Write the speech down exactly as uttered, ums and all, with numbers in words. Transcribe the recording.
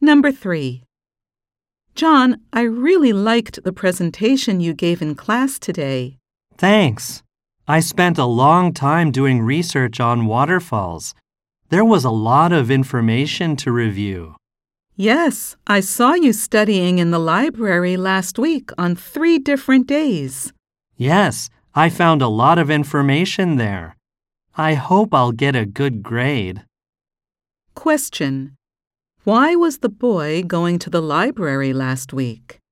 Number three. John, I really liked the presentation you gave in class today. Thanks. I spent a long time doing research on waterfalls. There was a lot of information to review. Yes, I saw you studying in the library last week on three different days. Yes, I found a lot of information there. I hope I'll get a good grade. Question. Why was the boy going to the library last week?